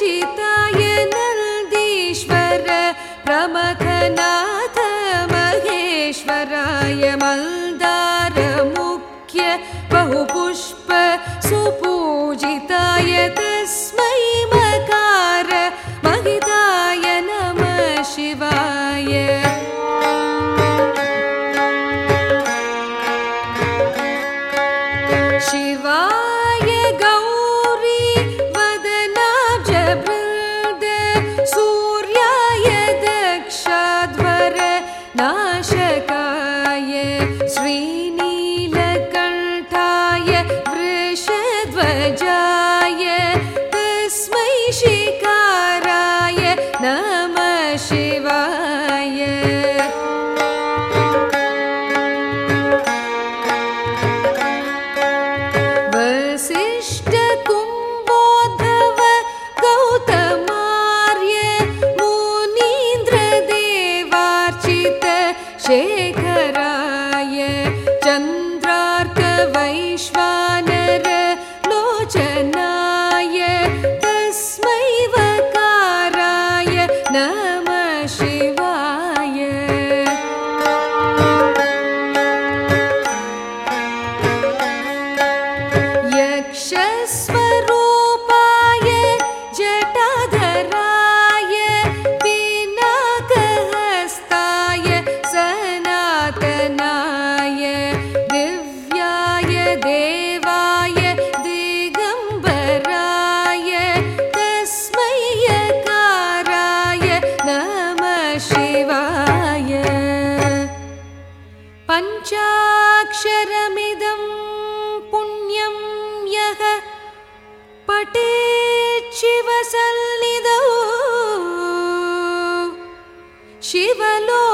पूजिताय नन्दीश्वर प्रमथनाथ महेश्वराय मल्दारमुख्य बहुपुष्प सुपूजिताय तस्मै मकार महिताय नमः शिवाय। शिवाय गौरी वदनाब्जवृन्द सूर्याय दक्षाध्वर नाशकाय श्रीनीलकण्ठाय वृषध्वजाय तस्मै शिकाराय नमः शिवाय। वसिष्ठकुम्भोद्भव गौतमार्य मुनीन्द्रदेवार्चित शेखराय चन्द्रार्क वैश्वानर लोचनाय तस्मै वकाराय नमः शिवाय। यक्षस्वरूपाय जटाधराय पिनाकहस्ताय सनातनाय दिव्याय देवाय दिगम्बराय तस्मै यकाराय नमः शिवाय। पञ्चाक्षरमिदं पुण्यं यः पठेत् शिवसन्निधौ शिवलो